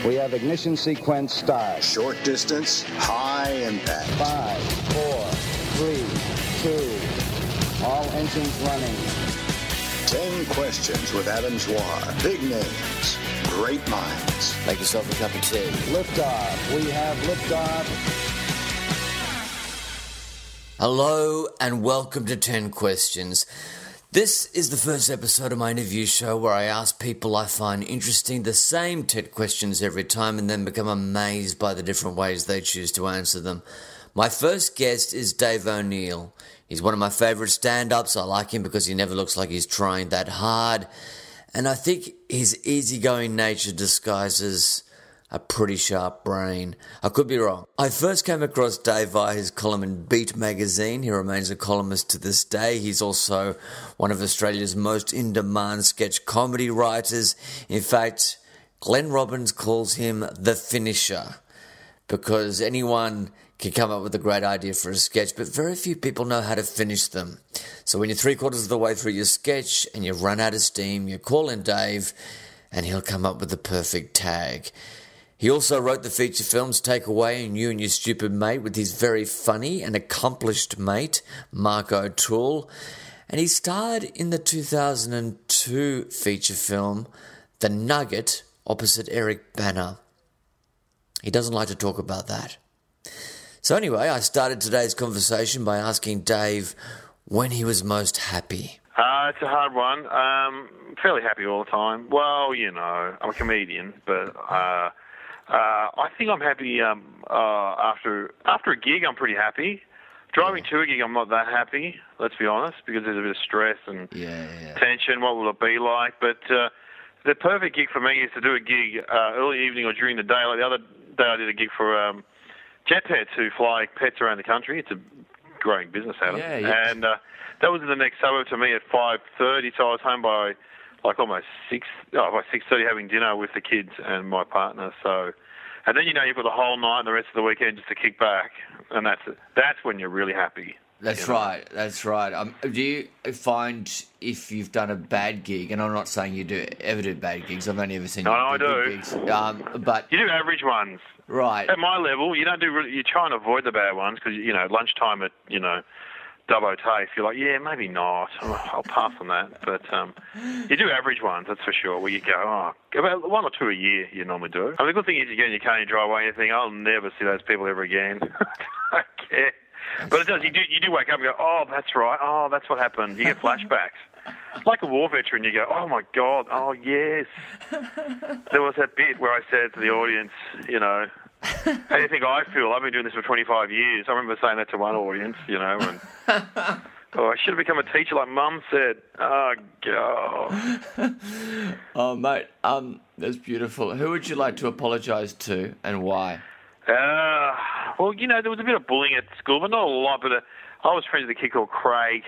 We have ignition sequence start. Short distance, high impact. 5, 4, 3, 2. All engines running. 10 questions with Adam Zwar. Big names, great minds. Make yourself a cup of tea. Liftoff. We have liftoff. Hello and welcome to 10 Questions. This is the first episode of my interview show where I ask people I find interesting the same 10 questions every time and then become amazed by the different ways they choose to answer them. My first guest is Dave O'Neill. He's one of my favourite stand-ups. I like him because he never looks like he's trying that hard. And I think his easygoing nature disguises a pretty sharp brain. I could be wrong. I first came across Dave via his column in Beat magazine. He remains a columnist to this day. He's also one of Australia's most in-demand sketch comedy writers. In fact, Glenn Robbins calls him the finisher because anyone can come up with a great idea for a sketch, but very few people know how to finish them. So when you're 3/4 of the way through your sketch and you've run out of steam, you call in Dave and he'll come up with the perfect tag. He also wrote the feature films Take Away and You and Your Stupid Mate with his very funny and accomplished mate, Mark O'Toole. And he starred in the 2002 feature film, The Nugget, opposite Eric Bana. He doesn't like to talk about that. So anyway, I started today's conversation by asking Dave when he was most happy. It's a hard one. Fairly happy all the time. Well, you know, I'm a comedian, but I think I'm happy after a gig. I'm pretty happy. Driving to a gig, I'm not that happy. Let's be honest, because there's a bit of stress and tension. What will it be like? But the perfect gig for me is to do a gig early evening or during the day. Like the other day, I did a gig for Jet Pets, who fly pets around the country. It's a growing business, Adam. And that was in the next suburb to me at 5:30. So I was home by like almost by 6:30 having dinner with the kids and my partner. So, and then, you know, you've got the whole night and the rest of the weekend just to kick back. And that's when you're really happy. That's right. Do you find if you've done a bad gig, and I'm not saying you ever do bad gigs, I've only ever seen you do good gigs. But you do average ones. Right. At my level, you don't do really, you try and avoid the bad ones because, you know, lunchtime at, you know, Dubbo TAFE, you're like, yeah, maybe not. I'll pass on that. But you do average ones, that's for sure, where you go, about 1 or 2 a year you normally do. I mean, the good thing is you get in your car and you drive away and you think, I'll never see those people ever again. I don't care. But it does. You do wake up and go, oh, that's right. Oh, that's what happened. You get flashbacks. Like a war veteran, you go, oh, my God. Oh, yes. There was that bit where I said to the audience, you know, how do you think I feel? I've been doing this for 25 years. I remember saying that to one audience, you know, and I should have become a teacher like Mum said. Oh, God. Oh, mate, that's beautiful. Who would you like to apologise to and why? Well, you know, there was a bit of bullying at school, but not a lot. But I was friends with a kid called Craig,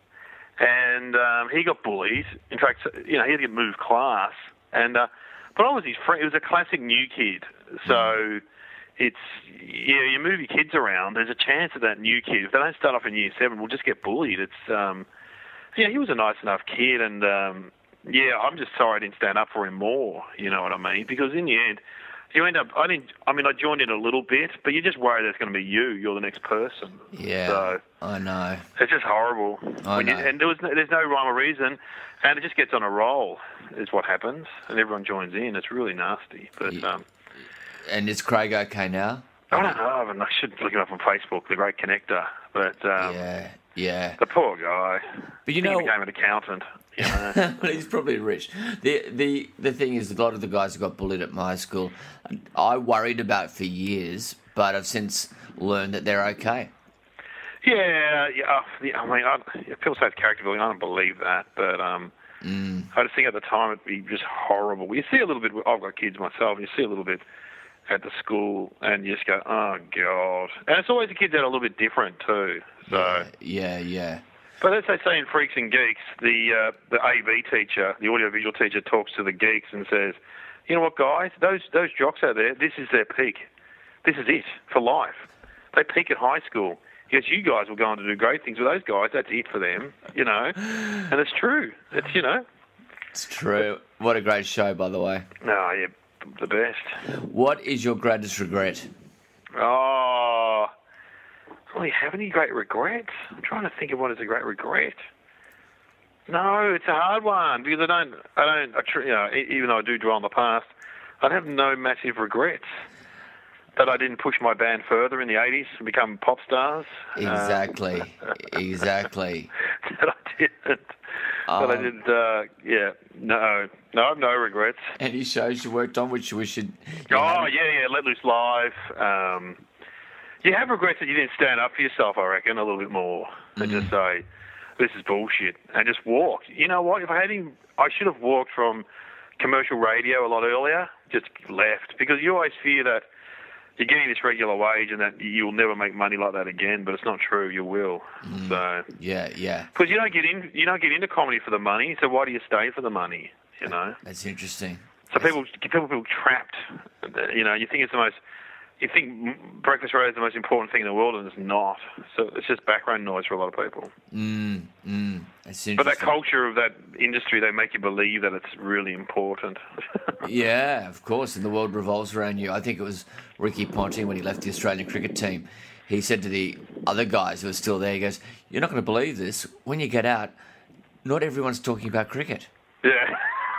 and he got bullied. In fact, you know, he had to get moved class. And but I was his friend. He was a classic new kid. So it's, you move your kids around, there's a chance that new kid, if they don't start off in year 7, will just get bullied. It's, he was a nice enough kid, and I'm just sorry I didn't stand up for him more, you know what I mean? Because in the end, you end up, I joined in a little bit, but you just worry that it's going to be you're the next person. Yeah, so, I know. It's just horrible. And there's no rhyme or reason, and it just gets on a roll, is what happens, and everyone joins in. It's really nasty. But and is Craig okay now? I don't know. I should look him up on Facebook, the great connector. But yeah, the poor guy. But he became an accountant. You know? Well, he's probably rich. The thing is, a lot of the guys who got bullied at my school, I worried about for years, but I've since learned that they're okay. Yeah. I mean, people say it's character building. I don't believe that, but I just think at the time it'd be just horrible. You see a little bit. I've got kids myself, and you see a little bit at the school, and you just go, oh, God. And it's always the kids that are a little bit different, too. So Yeah. But as they say in Freaks and Geeks, the AV teacher, the audiovisual teacher, talks to the geeks and says, you know what, guys, those jocks out there, this is their peak. This is it for life. They peak at high school. He goes, you guys will go on to do great things with those guys. That's it for them, you know. And it's true. It's, you know. It's true. What a great show, by the way. No, yeah. the best. What is your greatest regret? Oh, I don't really have any great regrets. I'm trying to think of what is a great regret. No, it's a hard one because even though I do dwell on the past, I'd have no massive regrets that I didn't push my band further in the 80s and become pop stars. Exactly. Exactly. That I didn't. But I did, no, I have no regrets. Any shows you worked on which we should... Yeah, Let Loose Live. You have regrets that you didn't stand up for yourself, I reckon, a little bit more. And just say, this is bullshit, and just walk. You know what? If I should have walked from commercial radio a lot earlier, just left. Because you always fear that you're getting this regular wage and that you'll never make money like that again, but it's not true. You will. So yeah. Because you don't get into comedy for the money. So why do you stay for the money? You know. That's interesting. So people feel trapped. You know, you think breakfast radio is the most important thing in the world, and it's not. So it's just background noise for a lot of people. That's interesting. But that culture of that industry, they make you believe that it's really important. Yeah, of course, and the world revolves around you. I think it was Ricky Ponting when he left the Australian cricket team. He said to the other guys who were still there, he goes, "You're not going to believe this. When you get out, not everyone's talking about cricket." Yeah.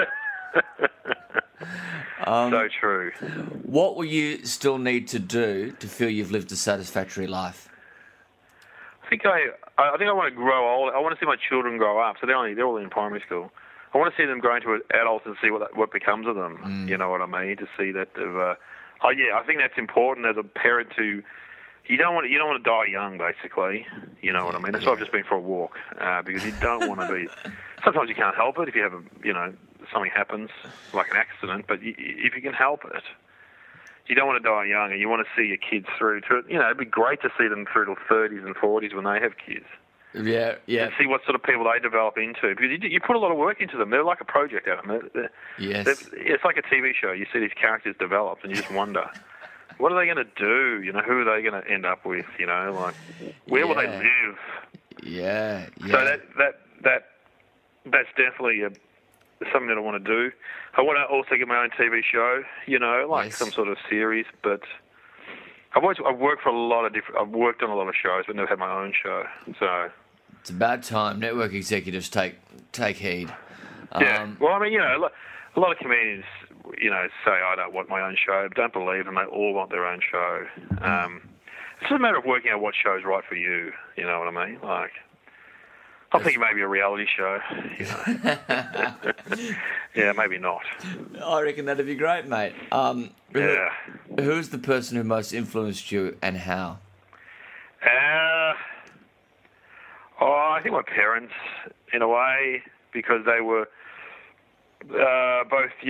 So true. What will you still need to do to feel you've lived a satisfactory life? I think I want to grow old. I want to see my children grow up. So they're all in primary school. I want to see them grow into adults and see what becomes of them. You know what I mean? To see that. I think that's important as a parent to. You don't want to die young, basically. You know what I mean? That's why I've just been for a walk because you don't want to be. Sometimes you can't help it if you have something happens like an accident, but if you can help it, you don't want to die young, and you want to see your kids through to. It'd be great to see them through to 30s and 40s when they have kids. Yeah. And see what sort of people they develop into, because you put a lot of work into them. They're like a project out of them. Yes. It's like a TV show. You see these characters develop, and you just wonder, what are they going to do? Who are they going to end up with? Where will they live? Yeah. So that's definitely something that I want to do. I want to also get my own TV show, some sort of series. But I've worked for I've worked on a lot of shows, but never had my own show. So it's about time network executives take heed. Yeah. Well, I mean, a lot of comedians, say I don't want my own show. Don't believe them. They all want their own show. It's just a matter of working out what show's right for you. You know what I mean? Like, I'm thinking maybe a reality show. Yeah, maybe not. I reckon that'd be great, mate. Yeah. Who's the person who most influenced you and how? I think my parents, in a way, because they were both,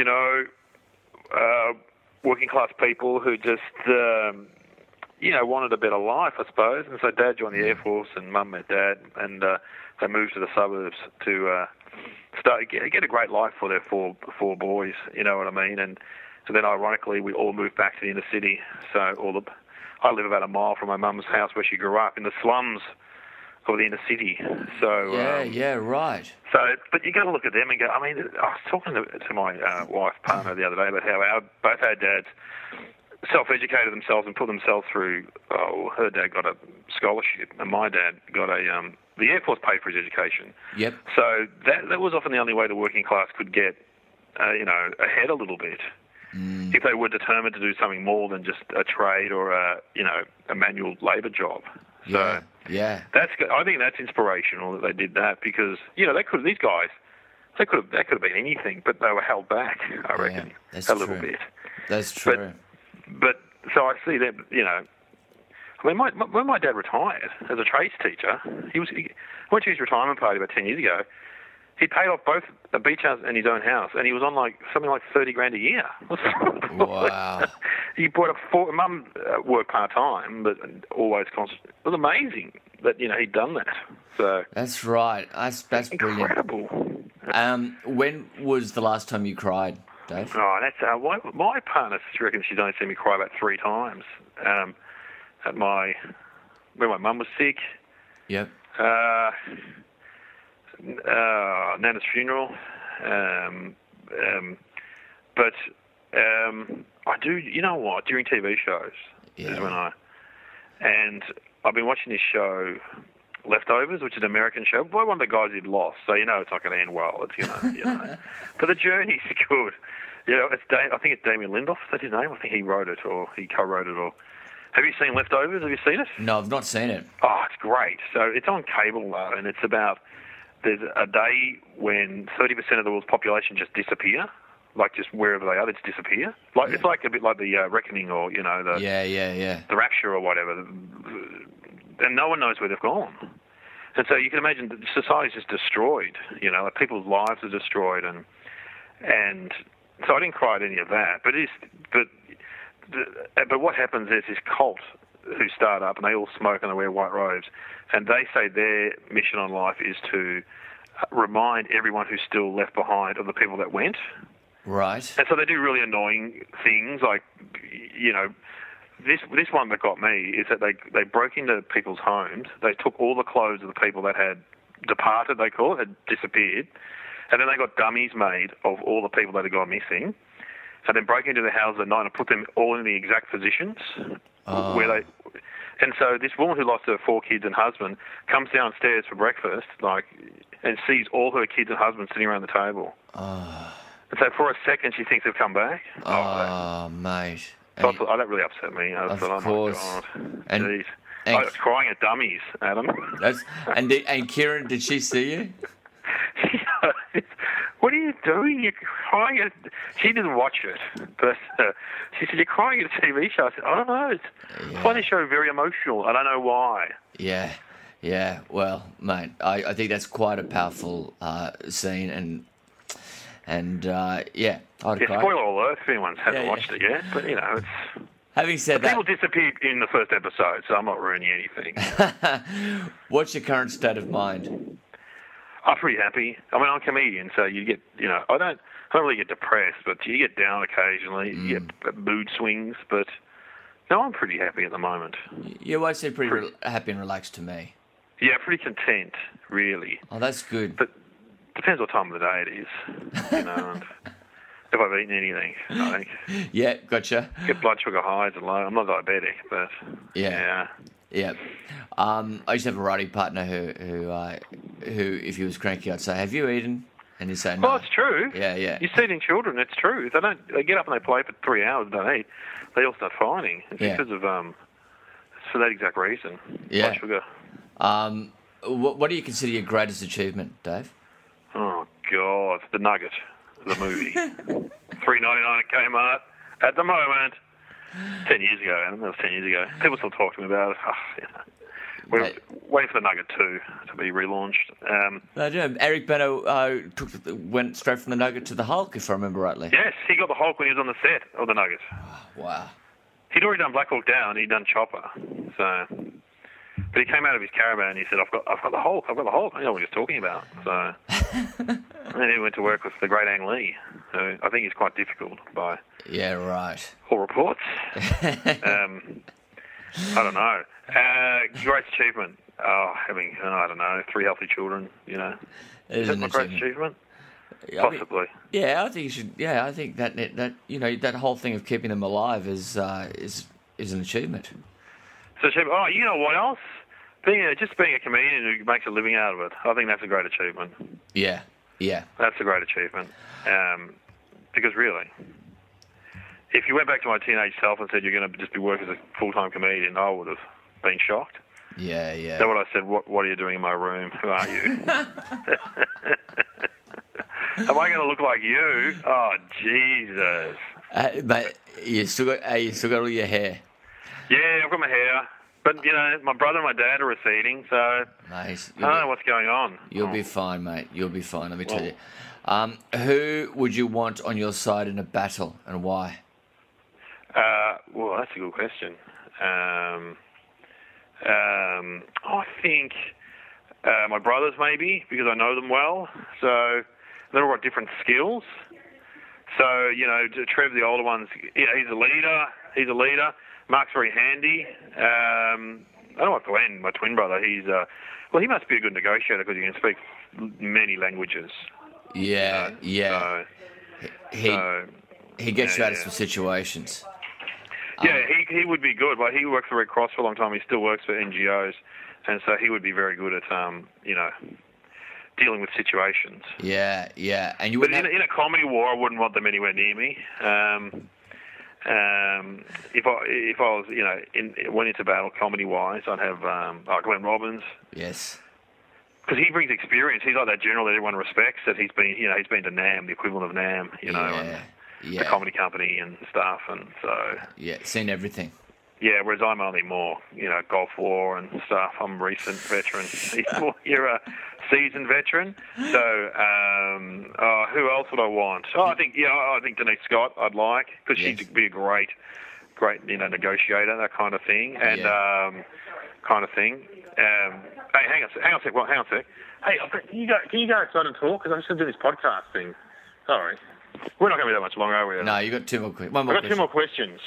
working class people who just, wanted a better life, I suppose. And so Dad joined the Air Force, and Mum met Dad, and they moved to the suburbs to get a great life for their four boys. You know what I mean? And so then, ironically, we all moved back to the inner city. So I live about a mile from my mum's house where she grew up, in the slums of the inner city. So right. So, but you got to look at them and go. I mean, I was talking to my wife partner the other day about how both our dads self-educated themselves and put themselves through. Her dad got a scholarship, and my dad got the Air Force paid for his education. Yep. So that was often the only way the working class could get, ahead a little bit. If they were determined to do something more than just a trade or a manual labour job. So that's good. I think that's inspirational that they did that, because that could have been anything, but they were held back. I reckon little bit. That's true. But so I see that I mean, when my dad retired as a trades teacher, he went to his retirement party about 10 years ago. He paid off both a beach house and his own house, and he was on something like $30,000 a year. Wow! He bought Mum worked part time, but always constant. It was amazing that he'd done that. So that's right. That's incredible. Brilliant. When was the last time you cried, Dave? Oh, that's my partner reckons she's only seen me cry about 3 times. When my mum was sick. Yep. Nana's funeral. But I do. You know what? During TV shows is when and I've been watching this show, Leftovers, which is an American show by one of the guys who'd lost. So you know it's not going to end well. It's but the journey's good. I think it's Damien Lindelof. Is that his name? I think he wrote it or he co-wrote it. Or have you seen Leftovers? Have you seen it? No, I've not seen it. Oh, it's great. So it's on cable though, and it's about there's a day when 30% of the world's population just disappear, like just wherever they are, they just disappear. Like it's like a bit like the Reckoning, or the the Rapture or whatever, and no one knows where they've gone. And so you can imagine that society's just destroyed. Like people's lives are destroyed, and so I didn't cry at any of that. But what happens is this cult who start up and they all smoke and they wear white robes, and they say their mission on life is to remind everyone who's still left behind of the people that went. Right. And so they do really annoying things like, this one that got me is that they broke into people's homes. They took all the clothes of the people that had departed, they call it, had disappeared, and then they got dummies made of all the people that had gone missing, and then broke into their houses at night and put them all in the exact positions where they. And so this woman who lost her 4 kids and husband comes downstairs for breakfast, and sees all her kids and husband sitting around the table. And so for a second she thinks they've come back. Mate. So that really upset me. I Of thought, course. Oh my God. And- Jeez. and- I was crying at dummies, Adam. And Kieran, did she see you? What are you doing? You're crying at... She didn't watch it, but she said, you're crying at a TV show. I said, I don't know. I find this show very emotional. I don't know why. Yeah. Well, mate, I think that's quite a powerful scene, and I'd cry. Spoiler alert if anyone hasn't watched it yet, but, it's... Having said that... People disappeared in the first episode, so I'm not ruining anything. What's your current state of mind? I'm pretty happy. I mean, I'm a comedian, so you get, I don't really get depressed, but you get down occasionally. You get mood swings, but no, I'm pretty happy at the moment. Your wife said pretty happy and relaxed to me. Yeah, pretty content, really. Oh, that's good. But depends what time of the day it is, and if I've eaten anything, I think. Yeah, gotcha. Get blood sugar highs and low. I'm not diabetic, but yeah. I used to have a writing partner who, if he was cranky, I'd say, "Have you eaten?" And he'd say, "No." Well, it's true. Yeah. You see it in children. It's true. If they get up and they play for 3 hours and don't eat, they all start fighting. It's because of it's for that exact reason. Yeah. Blood sugar. What do you consider your greatest achievement, Dave? Oh God, The Nugget, the movie. $3.99 at Kmart at the moment. 10 years ago, Adam. That was 10 years ago. People still talk to me about it. We're waiting for The Nugget 2 to be relaunched. I do. Eric Bana went straight from The Nugget to The Hulk, if I remember rightly. Yes, he got the Hulk when he was on the set of The Nugget. Wow. He'd already done Black Hawk Down. He'd done Chopper. So, but he came out of his caravan and he said, I've got the Hulk. I've got the Hulk. I know what he was talking about. So, and then he went to work with the great Ang Lee, who I think is quite difficult by all reports. I don't know. Great achievement. Having, I don't know, 3 healthy children, Is that my great achievement? Possibly. I think you should. Yeah, I think that that whole thing of keeping them alive is an achievement. So, you know what else? Being a comedian who makes a living out of it, I think that's a great achievement. Yeah. That's a great achievement. Because really, if you went back to my teenage self and said you're going to just be working as a full-time comedian, I would have been shocked. Yeah. That's what I said. What are you doing in my room? Who are you? Am I going to look like you? Oh, Jesus. But you still got all your hair. Yeah, I've got my hair. But, my brother and my dad are receding, so Mate, I don't know what's going on. You'll be fine, mate. You'll be fine, let me tell you. Who would you want on your side in a battle, and why? Well, that's a good question. I think my brothers, maybe, because I know them well. So they've all got different skills. So, Trev, the older one's, he's a leader. Mark's very handy. I don't know what Glenn, my twin brother, he must be a good negotiator because he can speak many languages. Yeah. He gets you out of some situations. Yeah, he would be good. Like, he worked for Red Cross for a long time. He still works for NGOs, and so he would be very good at dealing with situations. Yeah. And you But wouldn't in a comedy war, I wouldn't want them anywhere near me. If I was, went into battle comedy-wise, I'd have Glenn Robbins. Yes. Because he brings experience. He's like that general that everyone respects. That he's been to NAM, the equivalent of NAM, and the comedy company and stuff. And so seen everything. Yeah, whereas I'm only more, Gulf War and stuff. I'm a recent veteran. You're a seasoned veteran. So who else would I want? I think Denise Scott. I'd like, because she'd be a great, negotiator, that kind of thing, and Hey, hang on a sec. Hey, can you go outside and talk? Because I'm just going to do this podcast thing. Sorry. We're not going to be that much longer, are we? No, you got two more questions. I've got two more questions.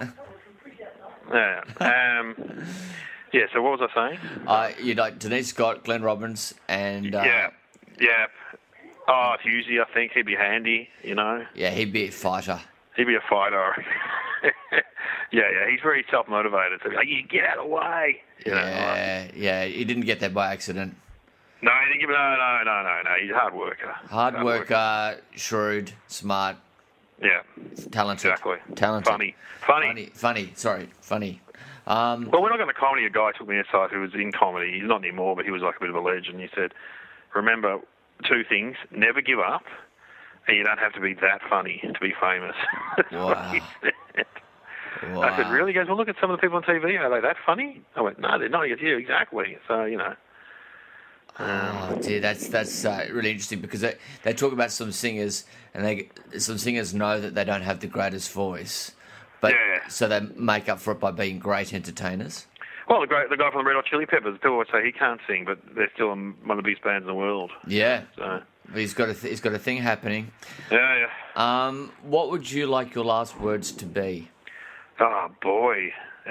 So what was I saying? You'd like Denise Scott, Glenn Robbins, and... Yeah. Husey, I think. He'd be handy, Yeah, he'd be a fighter. He'd be a fighter. Yeah, he's very self-motivated. So you get out of the way. Yeah, he didn't get that by accident. No, he didn't give it. No. He's a hard worker. Hard worker, shrewd, smart. Yeah. Talented. Exactly. Talented. Funny. Sorry, funny. Well, when I got into comedy, a guy took me aside who was in comedy. He's not anymore, but he was like a bit of a legend. He said, remember two things: never give up, and you don't have to be that funny to be famous. Wow. Wow. I said, really? He goes, well, look at some of the people on TV. Are they that funny? I went, no, they're not. He goes, yeah, exactly. So, Oh, dear, that's really interesting, because they talk about some singers, and some singers know that they don't have the greatest voice, but so they make up for it by being great entertainers. Well, the guy from the Red Hot Chili Peppers, people would say he can't sing, but they're still one of the biggest bands in the world. Yeah. So he's got a thing happening. Yeah. What would you like your last words to be? Oh boy.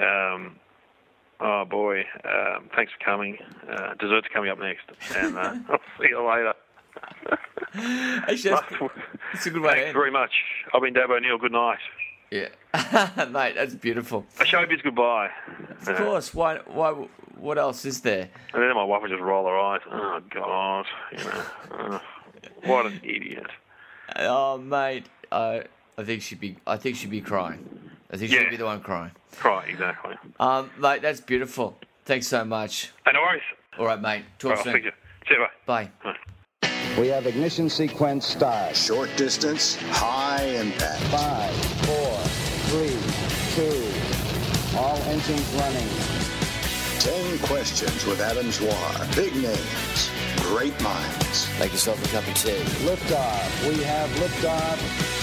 Thanks for coming. Dessert's coming up next, and I'll see you later. It's a good way. Thanks very much. I've been Dab O'Neill. Good night. Yeah, mate, that's beautiful. A showbiz goodbye. Of course. Why? What else is there? And then my wife would just roll her eyes. Oh God, what an idiot. Oh, mate, I think she'd be crying. I think she'd be the one crying. Right, exactly. Mate, that's beautiful. Thanks so much. No worries. All right, mate. Talk soon. I'll speak to you. See you, bye. Bye. We have ignition sequence start. Short distance, high impact. 5, 4, 3, 2. All engines running. 10 questions with Adam Zwar. Big names, great minds. Make yourself a cup of tea. Liftoff. We have liftoff.